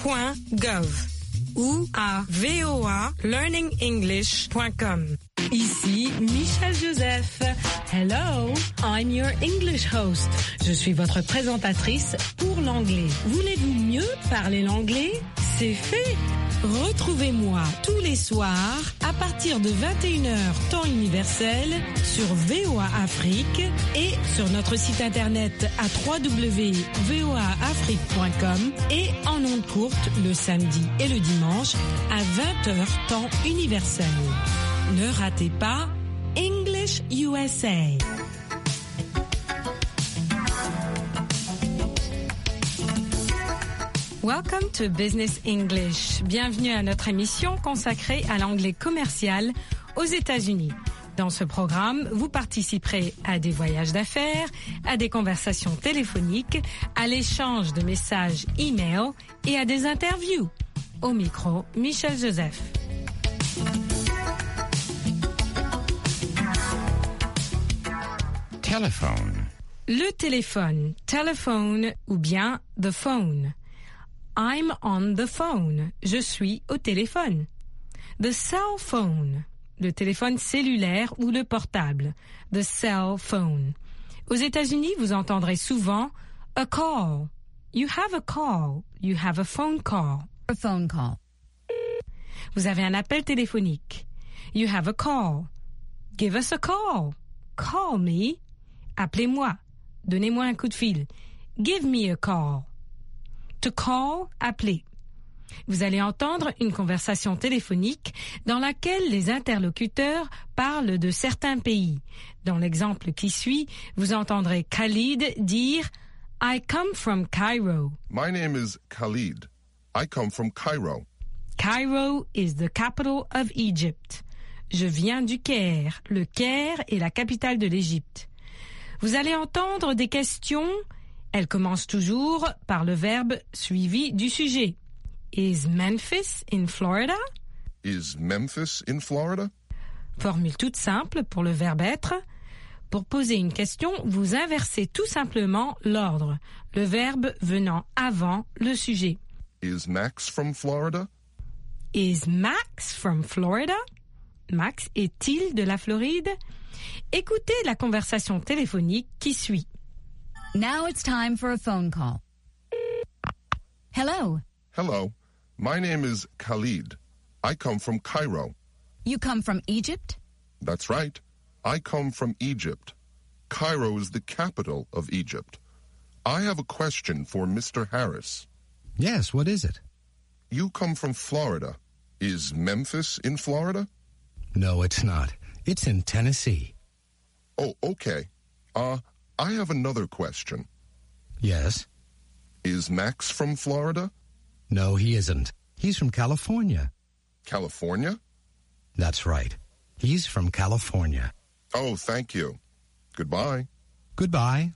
ou à voalearningenglish.com. Ici Michel Joseph. Hello, I'm your English host. Je suis votre présentatrice pour l'anglais. Voulez-vous mieux parler l'anglais? C'est fait. Retrouvez-moi tous les soirs à partir de 21h temps universel sur VOA Afrique et sur notre site internet à www.voaafrique.com et en ondes courtes le samedi et le dimanche à 20h temps universel. Ne ratez pas English USA. Welcome to Business English. Bienvenue à notre émission consacrée à l'anglais commercial aux États-Unis. Dans ce programme, vous participerez à des voyages d'affaires, à des conversations téléphoniques, à l'échange de messages e-mail et à des interviews. Au micro, Michel Joseph. Telephone. Le téléphone, telephone ou bien the phone. I'm on the phone. Je suis au téléphone. The cell phone. Le téléphone cellulaire ou le portable. The cell phone. Aux États-Unis, vous entendrez souvent a call. You have a call. You have a phone call. A phone call. Vous avez un appel téléphonique. You have a call. Give us a call. Call me. Appelez-moi. Donnez-moi un coup de fil. Give me a call. To call, appeler. Vous allez entendre une conversation téléphonique dans laquelle les interlocuteurs parlent de certains pays. Dans l'exemple qui suit, vous entendrez Khalid dire « I come from Cairo ». My name is Khalid. I come from Cairo. Cairo is the capital of Egypt. Je viens du Caire. Le Caire est la capitale de l'Égypte. Vous allez entendre des questions. Elles commencent toujours par le verbe suivi du sujet. Is Memphis in Florida? Is Memphis in Florida? Formule toute simple pour le verbe être. Pour poser une question, vous inversez tout simplement l'ordre, le verbe venant avant le sujet. Is Max from Florida? Is Max from Florida? Max est-il de la Floride? Écoutez la conversation téléphonique qui suit. Now it's time for a phone call. Hello. Hello. My name is Khalid. I come from Cairo. You come from Egypt? That's right. I come from Egypt. Cairo is the capital of Egypt. I have a question for Mr. Harris. Yes, what is it? You come from Florida. Is Memphis in Florida? No, it's not. It's in Tennessee. Oh, okay. I have another question. Yes? Is Max from Florida? No, he isn't. He's from California. California? That's right. He's from California. Oh, thank you. Goodbye. Goodbye.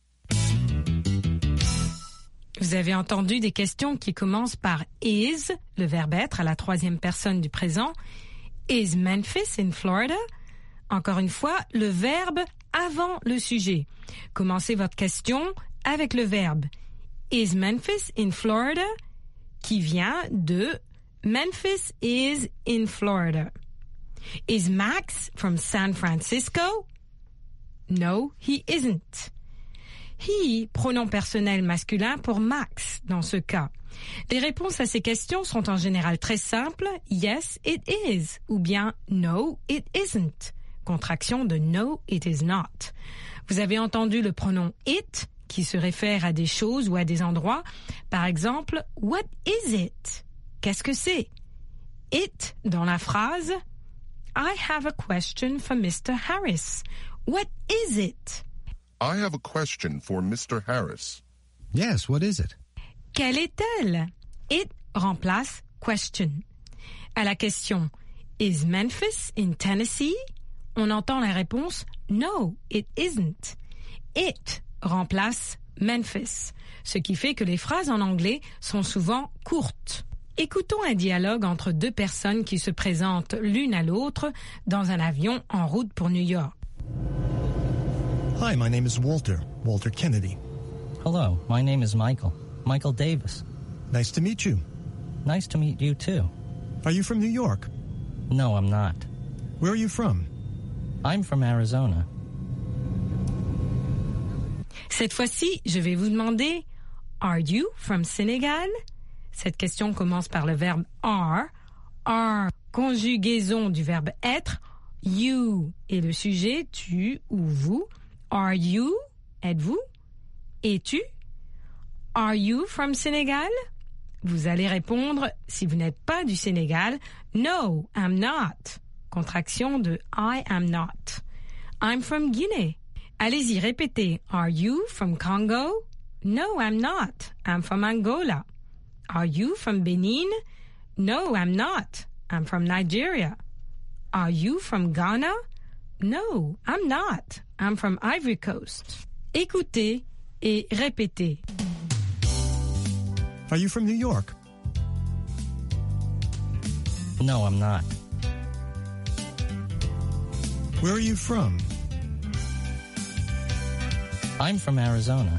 Vous avez entendu des questions qui commencent par is, le verbe être à la troisième personne du présent. Is Memphis in Florida? Encore une fois, le verbe avant le sujet. Commencez votre question avec le verbe Is Memphis in Florida? Qui vient de Memphis is in Florida. Is Max from San Francisco? No, he isn't. He, pronom personnel masculin pour Max dans ce cas. Les réponses à ces questions sont en général très simples. Yes, it is. Ou bien no, it isn't. Contraction de no, it is not. Vous avez entendu le pronom it qui se réfère à des choses ou à des endroits. Par exemple, what is it? Qu'est-ce que c'est? It dans la phrase I have a question for Mr. Harris. What is it? I have a question for Mr. Harris. Yes, what is it? Quelle est-elle? It remplace question. À la question Is Memphis in Tennessee? On entend la réponse No, it isn't. It remplace Memphis, ce qui fait que les phrases en anglais sont souvent courtes. Écoutons un dialogue entre deux personnes qui se présentent l'une à l'autre dans un avion en route pour New York. Hi, my name is Walter Kennedy. Hello, my name is Michael Davis. Nice to meet you. Nice to meet you, too. Are you from New York? No, I'm not. Where are you from? I'm from Arizona. Cette fois-ci, je vais vous demander Are you from Senegal? Cette question commence par le verbe are. Are, conjugaison du verbe être. You est le sujet, tu ou vous. Are you? Êtes-vous? Es-tu? Are you from Senegal? Vous allez répondre, si vous n'êtes pas du Sénégal, No, I'm not. Contraction de I am not. I'm from Guinée. Allez-y, répétez. Are you from Congo? No, I'm not. I'm from Angola. Are you from Benin? No, I'm not. I'm from Nigeria. Are you from Ghana? No, I'm not. I'm from Ivory Coast. Écoutez et répétez. Are you from New York? No, I'm not. Where are you from? I'm from Arizona.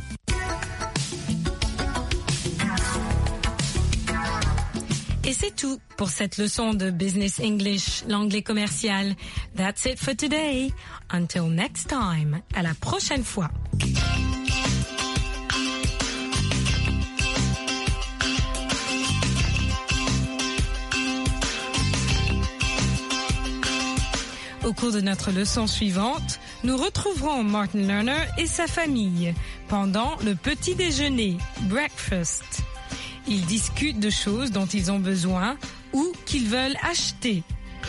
Et c'est tout pour cette leçon de Business English, l'anglais commercial. That's it for today. Until next time. À la prochaine fois. Au cours de notre leçon suivante, nous retrouverons Martin Lerner et sa famille pendant le petit déjeuner, breakfast. Ils discutent de choses dont ils ont besoin ou qu'ils veulent acheter.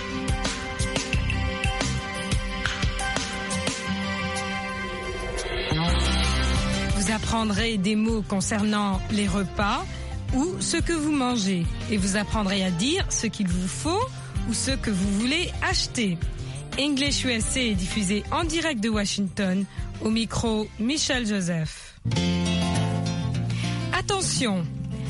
Vous apprendrez des mots concernant les repas ou ce que vous mangez et vous apprendrez à dire ce qu'il vous faut ou ce que vous voulez acheter. English USA est diffusé en direct de Washington, au micro Michel Joseph. Attention,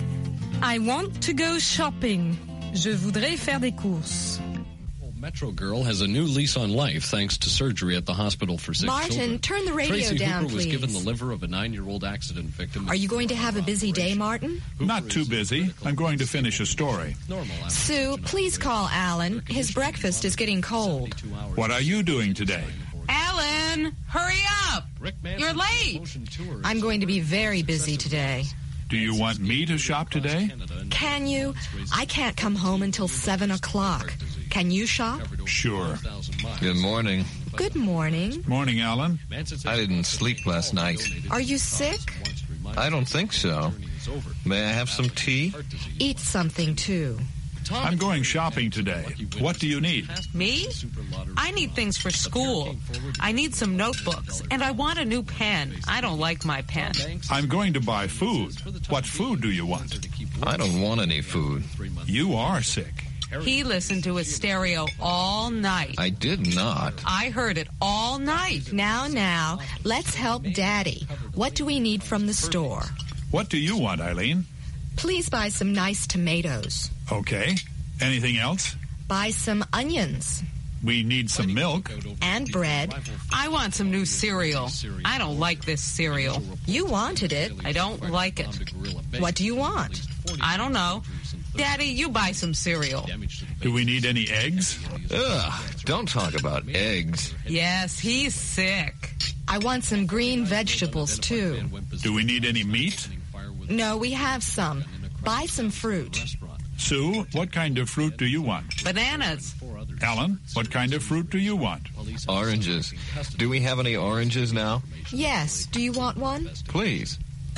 I want to go shopping. Je voudrais faire des courses. Metro Girl has a new lease on life thanks to surgery at the hospital for sick children. Martin, turn the radio Tracy down, Hooper was please. given the liver of a 9-year-old accident victim. Are you going to have a busy day, Martin? Not too busy. I'm going to finish a story. Sue, please call Alan. His breakfast is getting cold. What are you doing today? Alan, hurry up! You're late. I'm going to be very busy today. Do you want me to shop today? Can you? I can't come home until 7 o'clock. Can you shop? Sure. Good morning. Good morning. Morning, Alan. I didn't sleep last night. Are you sick? I don't think so. May I have some tea? Eat something, too. I'm going shopping today. What do you need? Me? I need things for school. I need some notebooks, and I want a new pen. I don't like my pen. I'm going to buy food. What food do you want? I don't want any food. You are sick. He listened to his stereo all night. I did not. I heard it all night. Now, let's help Daddy. What do we need from the store? What do you want, Eileen? Please buy some nice tomatoes. Okay. Anything else? Buy some onions. We need some milk. And bread. I want some new cereal. I don't like this cereal. You wanted it. I don't like it. What do you want? I don't know. Daddy, you buy some cereal. Do we need any eggs? Ugh, don't talk about eggs. Yes, he's sick. I want some green vegetables, too. Do we need any meat? No, we have some. Buy some fruit. Sue, what kind of fruit do you want? Bananas. Alan, what kind of fruit do you want? Oranges. Do we have any oranges now? Yes. Do you want one? Please.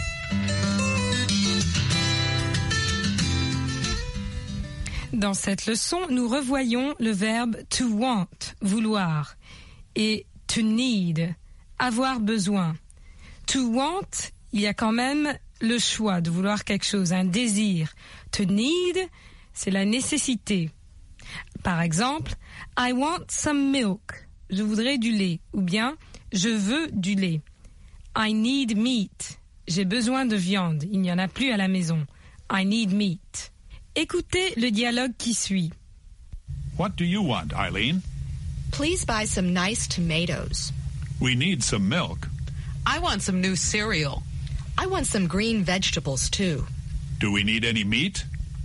Dans cette leçon, nous revoyons le verbe to want, vouloir, et to need, avoir besoin. To want, il y a quand même le choix de vouloir quelque chose, un désir. To need, c'est la nécessité. Par exemple, I want some milk. Je voudrais du lait. Ou bien, je veux du lait. I need meat. J'ai besoin de viande. Il n'y en a plus à la maison. I need meat. Écoutez le dialogue qui suit. What do you want, Eileen? Please buy some nice tomatoes. We need some milk. I want some new cereal. I want some green vegetables, too. Do we need any meat?